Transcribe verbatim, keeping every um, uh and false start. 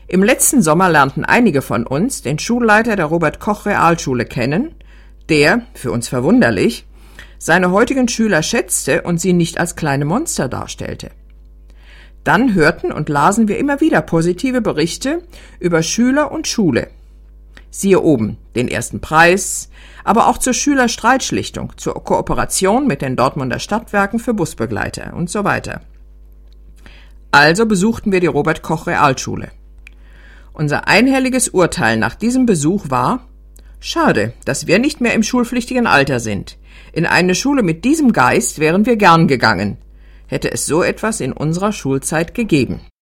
Im letzten Sommer lernten einige von uns den Schulleiter der Robert-Koch-Realschule kennen, der, für uns verwunderlich, seine heutigen Schüler schätzte und sie nicht als kleine Monster darstellte. Dann hörten und lasen wir immer wieder positive Berichte über Schüler und Schule. Siehe oben den ersten Preis, aber auch zur Schülerstreitschlichtung, zur Kooperation mit den Dortmunder Stadtwerken für Busbegleiter und so weiter. Also besuchten wir die Robert-Koch-Realschule. Unser einhelliges Urteil nach diesem Besuch war: Schade, dass wir nicht mehr im schulpflichtigen Alter sind. In eine Schule mit diesem Geist wären wir gern gegangen. Hätte es so etwas in unserer Schulzeit gegeben.